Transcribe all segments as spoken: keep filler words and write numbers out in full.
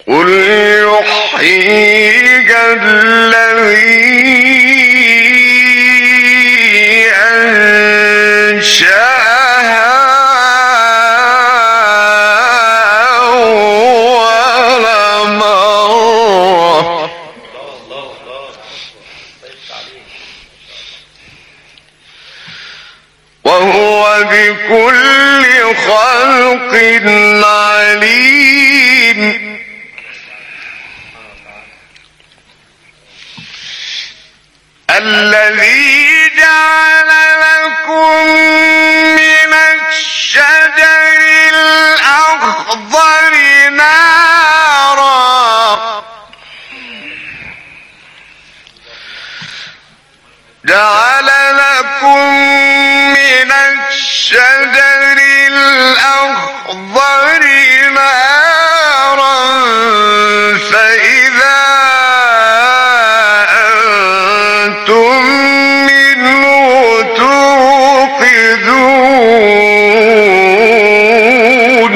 قل يحييها الذي أنشأها أول مرة وهو بكل خلق عليم. الذي جعل لكم من الشجر الأخضر نارا جعل لكم من الشجر الأخضر نارا فإذا أنتم منه توقدون.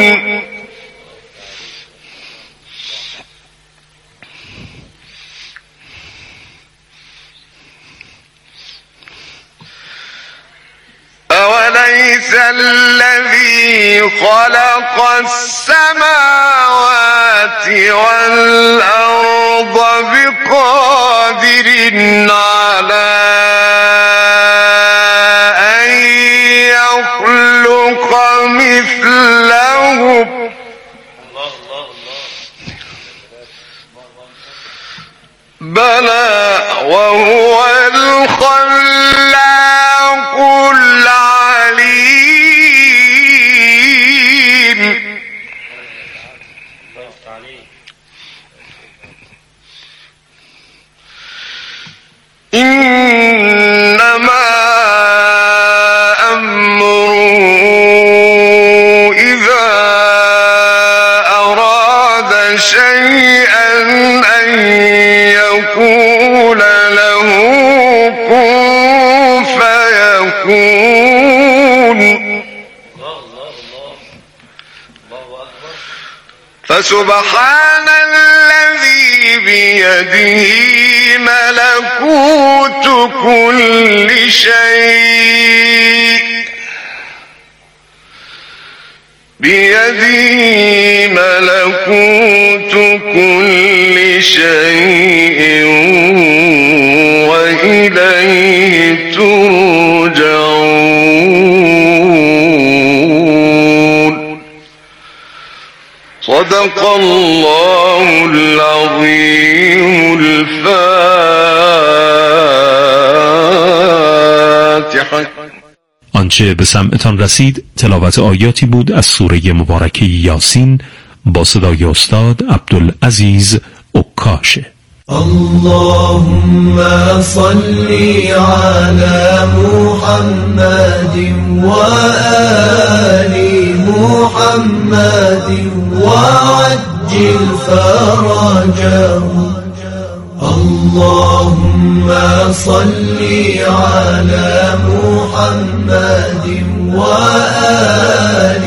أوليس الذي خلق السماوات والأرض بقادر على أن يخلق مثلهم بلى وهو الخلاق العليم. إنما أمره إذا أراد شيئا أن يقول له كن فيكون. فسبحان الذي بيده ملكوت كل شيء بيده ملكوت كل شيء وإليه ترجعون. صدق الله العظيم. الفاتحة. آنچه به سمعتان رسید تلاوت آیاتی بود از سوره مبارکه یاسین با صدای استاد عبدالعزیز عکاشه. اللهم صل على محمد وآل محمد وعجل فرجهم. اللهم صل على محمد وآل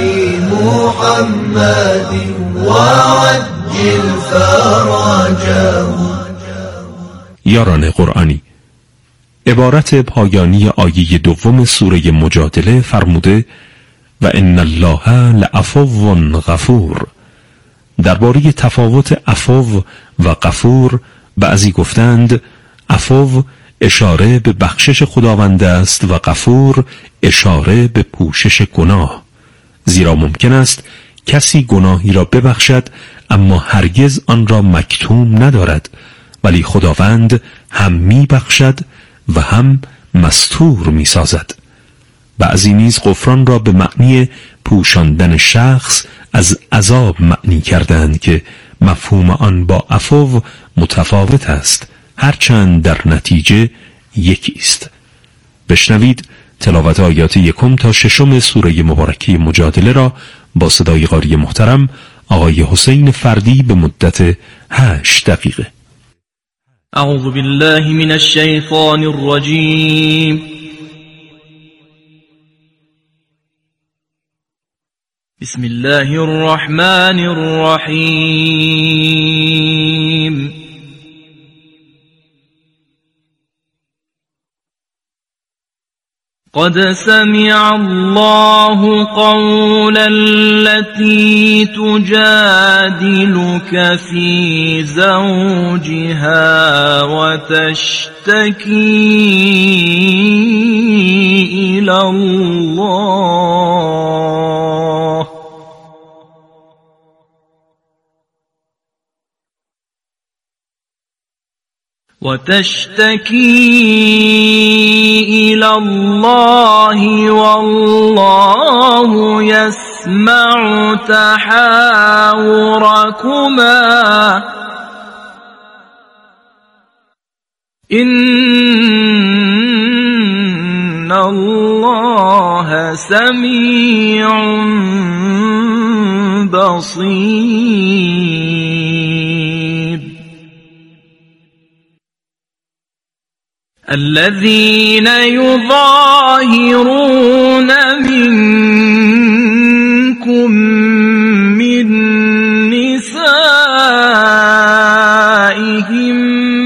محمد وعجل فرجهم. یاران قرآنی، عبارت پایانی آیه دوم سوره مجادله فرموده و ان الله لعفو غفور. درباره تفاوت عفو و غفور بعضی گفتند عفو اشاره به بخشش خداوند است و غفور اشاره به پوشش گناه، زیرا ممکن است کسی گناهی را ببخشد اما هرگز آن را مکتوم ندارد، ولی خداوند هم می بخشد و هم مستور می سازد. بعضی نیز غفران را به معنی پوشاندن شخص از عذاب معنی کردند که مفهوم آن با عفو متفاوت است، هرچند در نتیجه یکی است. بشنوید تلاوت آیات یکم تا ششم سوره مبارکه مجادله را با صدای قاری محترم آقای حسین فردی به مدت هشت دقیقه. اعوذ بالله من الشیطان الرجیم. بسم الله الرحمن الرحيم قد سمع الله قول التي تجادلك في زوجها وتشتكي إلى الله وتشتكي إلى الله والله يسمع تحاوركما إن الله سميع بصير الذين يظاهرون منكم من نسائهم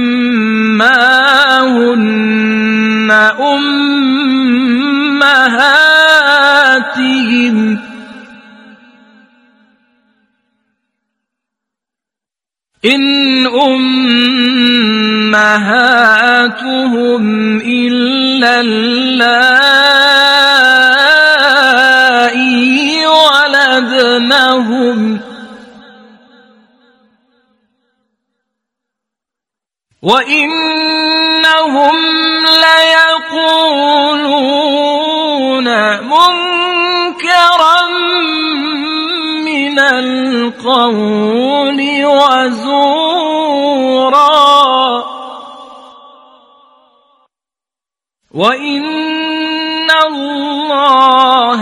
ما هن أمهاتهم إن أمهاتهم إلا اللائي ولدنهم وإنهم ليقولون منكرا من القول وزورا وإن الله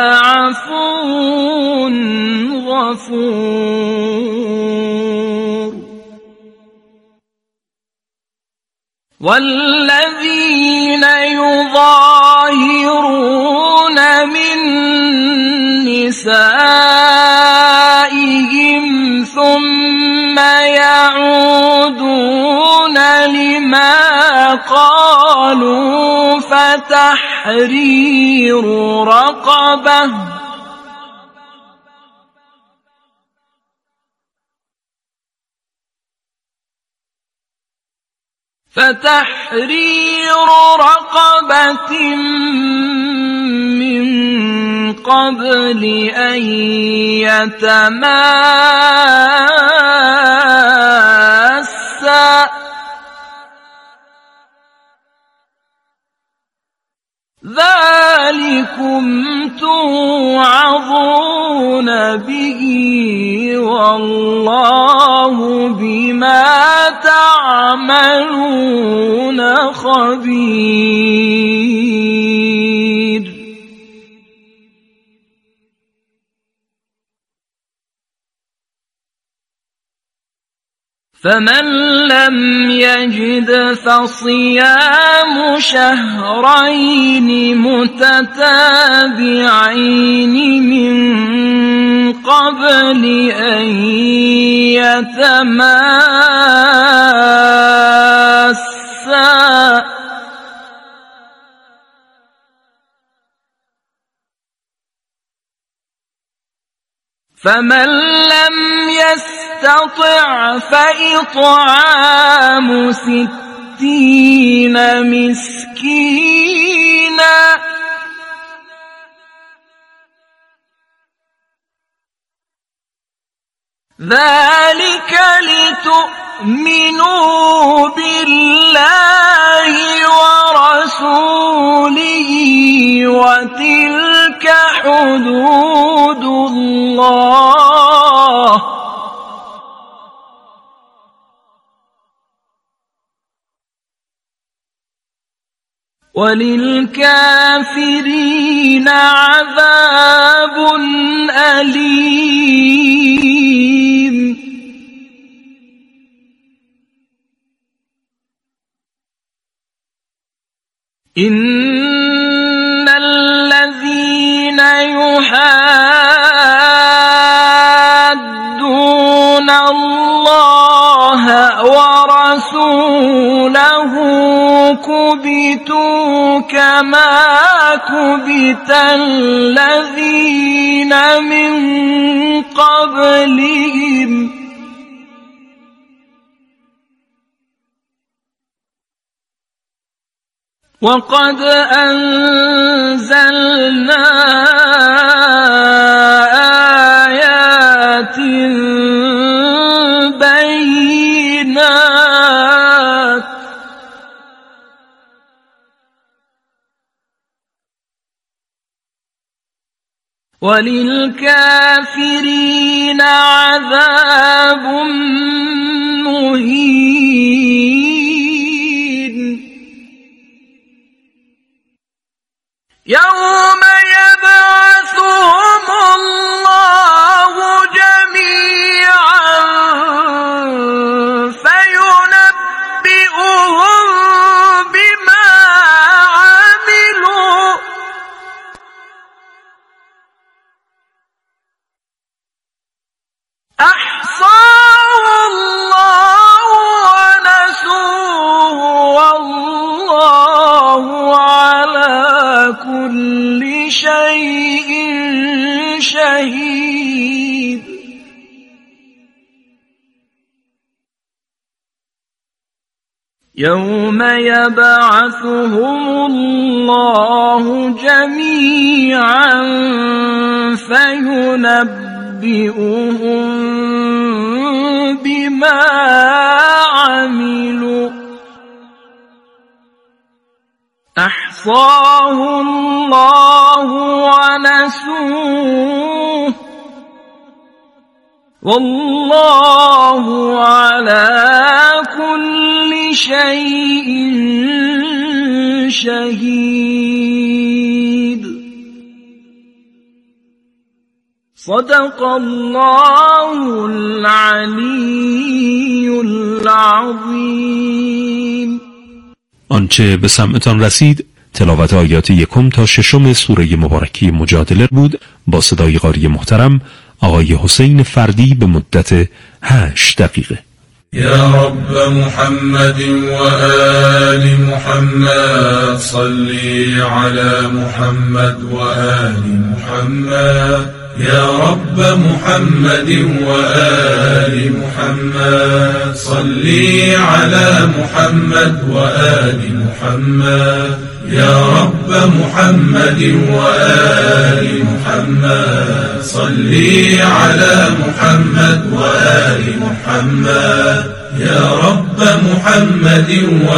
لعفو غفور والذين يظاهرون من نسائهم ثم يعودون لما قالوا فتحرير رقبة فتحرير رقبة من قبل أن يتماسا ذلكم توعظون به والله بما تعملون خبير فمن لم يجد فصيام شهرين متتابعين من قبل أن يتماسا فمن لم يستطع فإطعام ستين مسكينا ذلك لتؤمنوا بالله ورسوله وتلك حدود الله وللكافرين عذاب أليم إن الذين يحادون كما كبت الذين من قبلهم وقد أنزلنا آيات بينات وللكافرين عذاب مهين يوم يبعثهم الله جميعا فينبئهم بما عملوا أحصاه الله ونسوه والله على كل شيء شهيد يوم يبعثهم الله جميعا فينبئهم بما عملوا أحصاه الله ونسوه والله على كل شيء شهيد صدق الله العلی العظیم. آنچه به سمعتان رسید تلاوت آیات یکم تا ششم سوره مبارکی مجادله بود با صدای قاری محترم آقای حسین فردی به مدت هشت دقیقه. يا رب محمد وآل محمد صلي على محمد وآل محمد يا رب محمد وآل محمد صلي على محمد وآل محمد يا رب محمد وآل محمد صلي على محمد وآل محمد يا رب محمد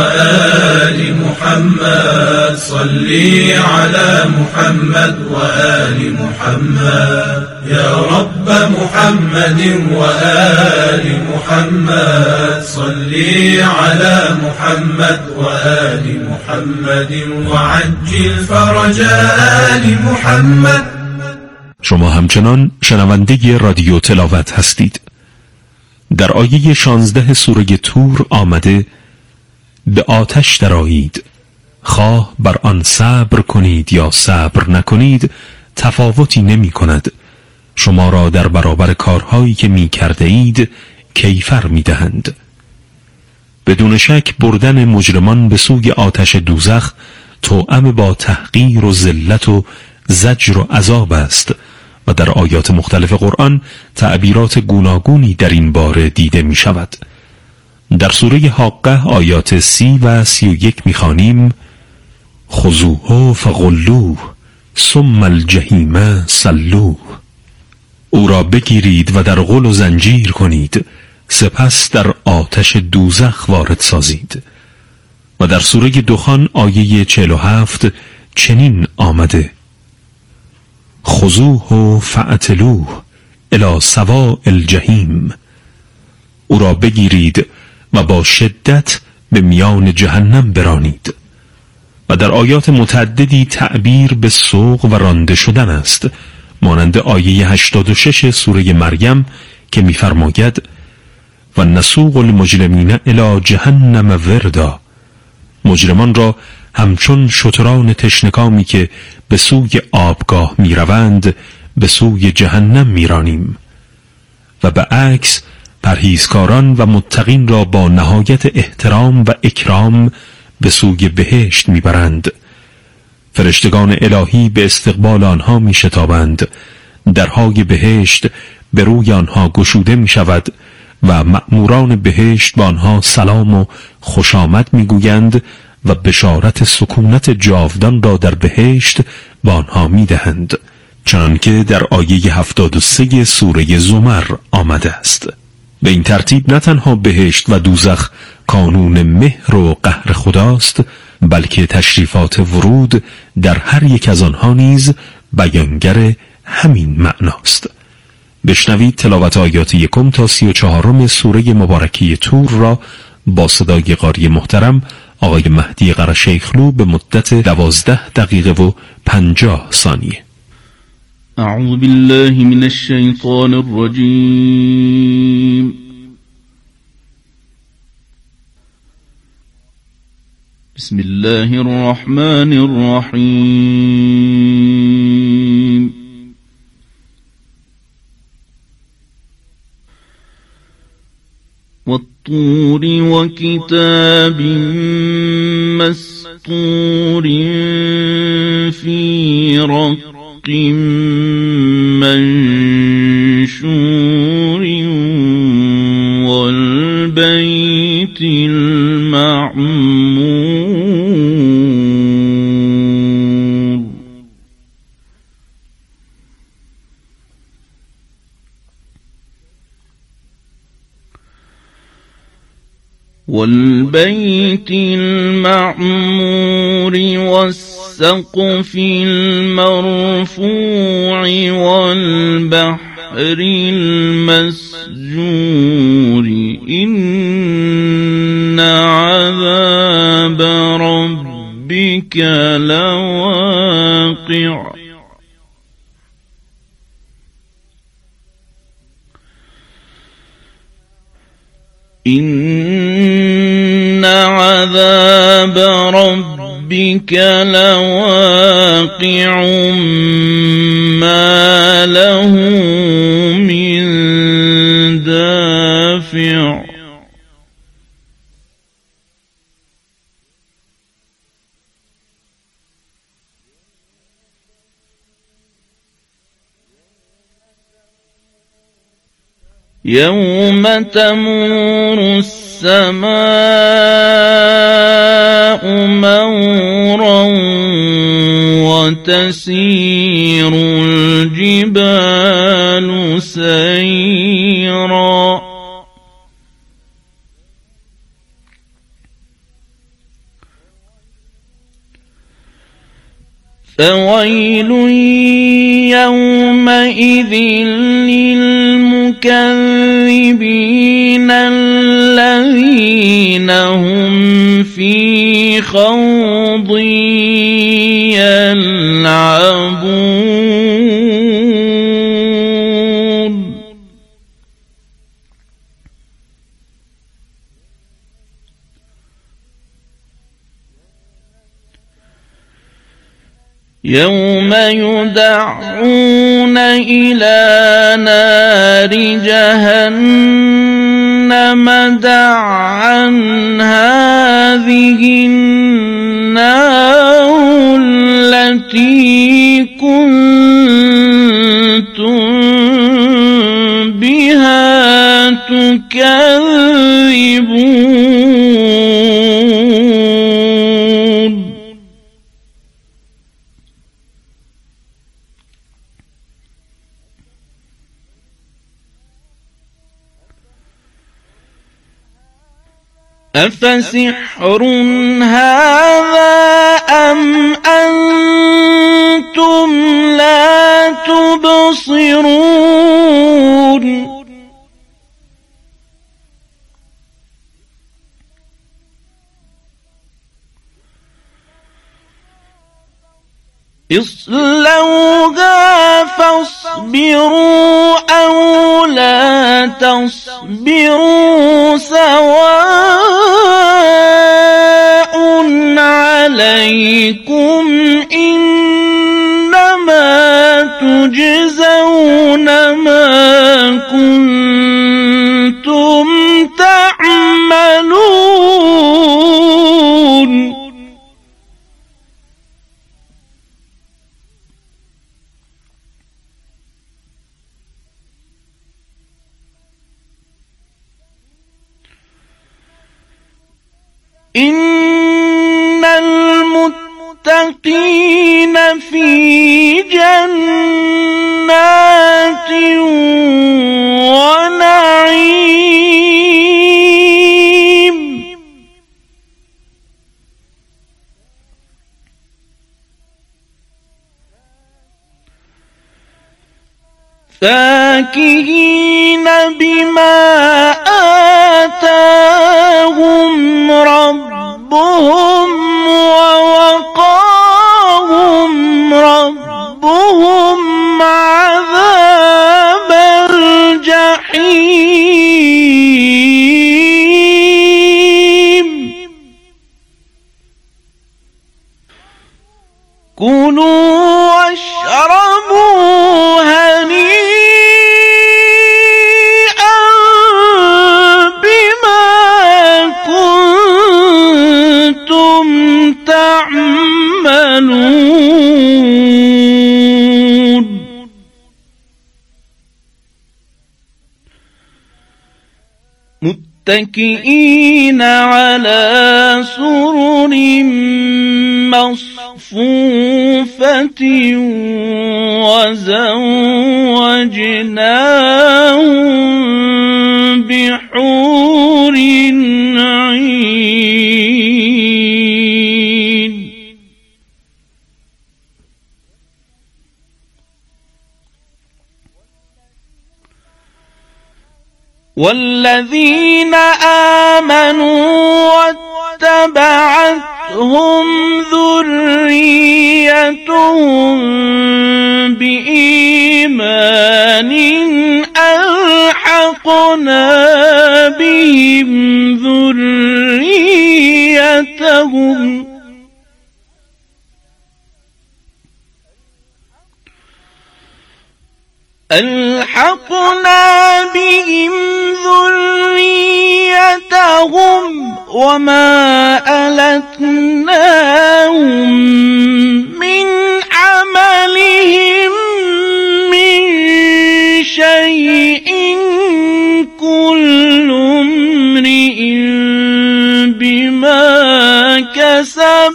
وآل محمد صلي على محمد وآل محمد يا رب محمد وآل محمد صلي على محمد وآل محمد وعجل فرج آل محمد. شما همچنان شنونده رادیو تلاوت هستید. در آیه شانزده سوره طور آمده به آتش درآیید، خواه بر آن صبر کنید یا صبر نکنید تفاوتی نمی کند، شما را در برابر کارهایی که می کرده اید کیفر می دهند. بدون شک بردن مجرمان به سوی آتش دوزخ توأم با تحقیر و ذلت و زجر و عذاب است و در آیات مختلف قرآن تعبیرات گوناگونی در این باره دیده می شود. در سوره حاقه آیات سی و سی و یک می خوانیم: خذوه فغلوه ثم الجحیم صلوه. او را بگیرید و در غل و زنجیر کنید، سپس در آتش دوزخ وارد سازید. و در سوره دخان آیه چهل و هفت چنین آمده: خذوه فاعتلوه الی سواء الجحیم. او را بگیرید و با شدت به میان جهنم برانید. و در آیات متعددی تعبیر به سوق و رانده شدن است، مانند آیه هشتاد و شش سوره مریم که می‌فرماید: و نسوق المجرمین الی جهنم وردا. مجرمان را همچون شتران تشنکامی که به سوی آبگاه می روند به سوی جهنم می رانیم. و به عکس پرهیزکاران و متقین را با نهایت احترام و اکرام به سوی بهشت می برند فرشتگان الهی به استقبال آنها می شتابند، درهای بهشت به روی آنها گشوده می شود و مأموران بهشت با آنها سلام و خوش آمد می گویند و بشارت سکونت جاودان را در بهشت با آنها می دهند، چنانکه در آیه هفتاد و سه سوره زمر آمده است. به این ترتیب نه تنها بهشت و دوزخ کانون مهر و قهر خداست، بلکه تشریفات ورود در هر یک از آنها نیز بیانگر همین معناست. بشنوید تلاوت آیات یکم تا سی و چهارم سوره مبارکه طور را با صدای قاری محترم آقای مهدی قرشیخلو به مدت دوازده دقیقه و پنجاه ثانیه. اعوذ بالله من الشیطان الرجیم. بسم الله الرحمن الرحیم. والطور وكتاب مسطور في رق منشور والبيت المعمور والبيت المعمور والسقف المرفوع والبحر المسجور إن عذاب ربك لواقع إن عذاب ربك لواقع ما له من دافع يوم تمور السماء مورا وتسير الجبال سيرا فويل يومئذ للمكذبين الذين هم في خوض يلعبون يوم يدعون إلى نار جهنم دعا هذه النار التي كنتم بها تكذبون أفسحر هذا أم أنتم لا تبصرون اصلوها فاصبروا أو لا تصبروا سواء عليكم إنما تجزون ما كنتم تعملون إن المتقين في جنات ونعيم فاكهين بما آتاهم ربهم ووقاهم ربهم عذاب الجحيم كلوا واشربوا هنيئا بما كنتم تعملون متكئين على سرر مصفوفة وزوجناهم بحور عين والذين آمنوا واتبعتهم ذريتهم بإيمان ألحقنا بهم ذريتهم ألحقنا بهم ذريتهم وما ألتناهم من عملهم من شيء كل امرئ بما كسب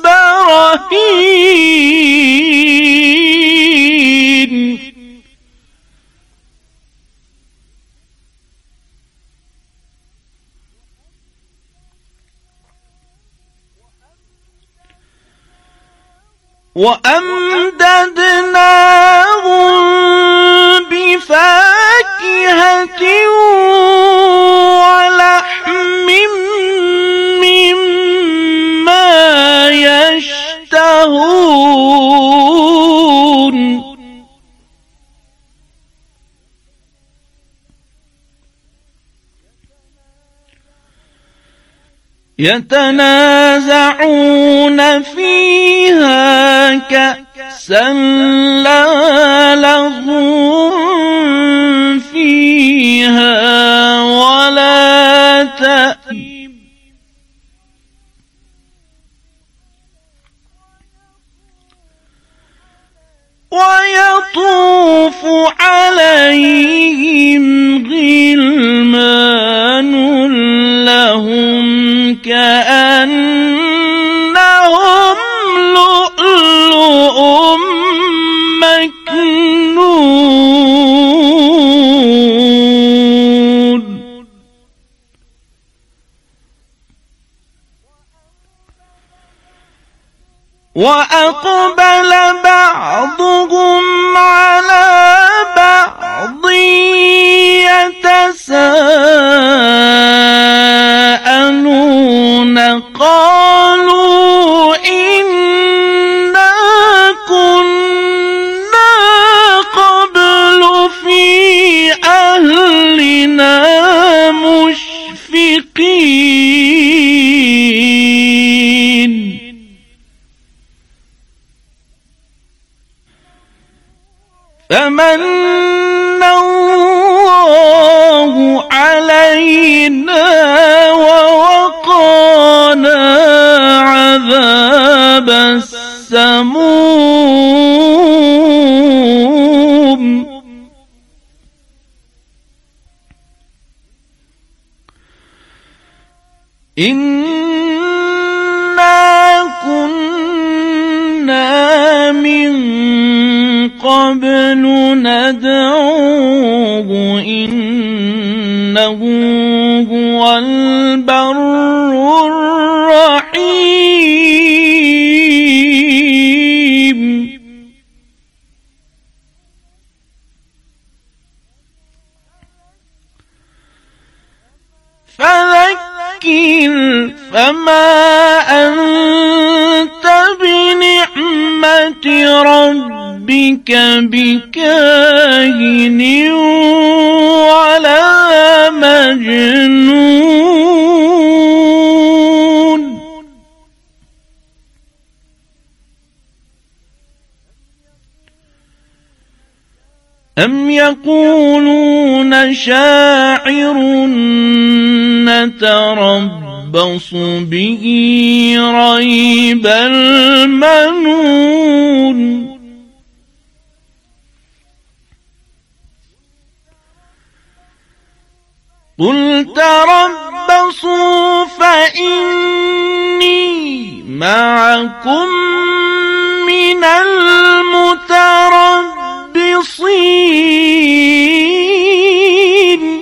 رهين وأمددناهم بفاكهة ولحم مما يشتهون يتنازعون فيها كأسا لا لغو فيها ولا تأثيم ويطوف عليهم غلمان لهم كأنهم لؤلؤ مكنون وأقبل بعضهم على بعض يتساءلون قالوا إنا كنا قبل في أهلنا مشفقين فمن الله علينا ووقانا عذاب السموم إن قبل ندعوه إنه هو البر الرحيم فذكر فما أنت بنعمة ربك بكاهن ولا مجنون أم يقولون شاعر نتربص به ريب المنون قل تربصوا فإني معكم من المتربصين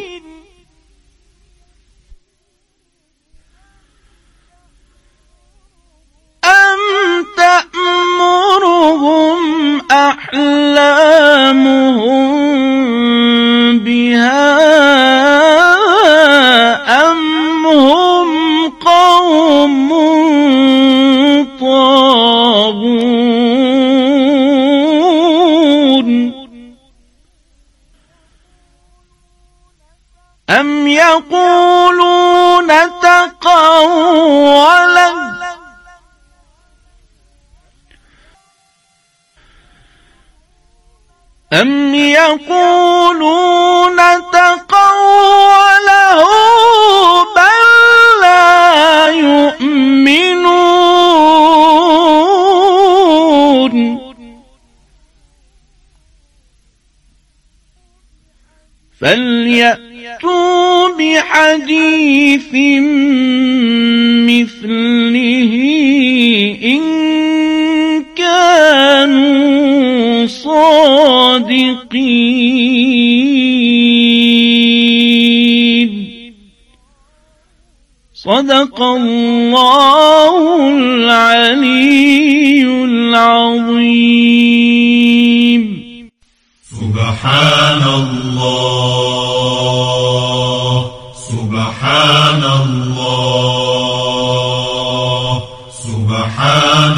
أم تأمرهم أحلامهم بهذا أم هم قوم طاغون أم يقولون تقولا أم يقولون تقوله بل لا يؤمنون فليأتوا بحديث مثله إن كانوا صادقين صدق الله العلي العظيم سبحان الله سبحان الله سبحان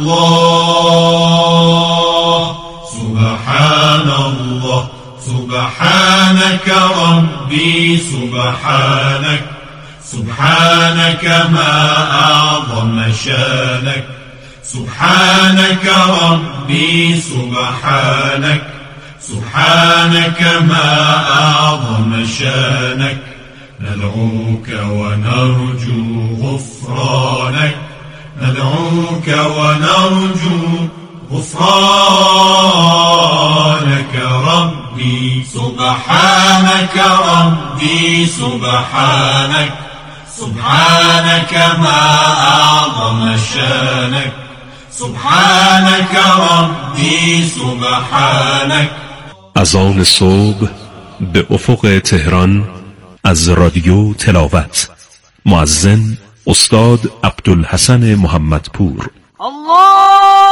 الله سبحان الله سبحانك ربي سبحانك سبحانك ما أعظم شانك سبحانك ربي سبحانك سبحانك ما أعظم شانك ندعوك ونرجو غفرانك ندعوك ونرجو غفرانك ربي سبحانك ربي سبحانك سبحانك ما أعظم شانك سبحانك ربي سبحانك. اذان صبح به افق تهران از رادیو تلاوت. مؤذن استاد عبدالحسن محمدپور. الله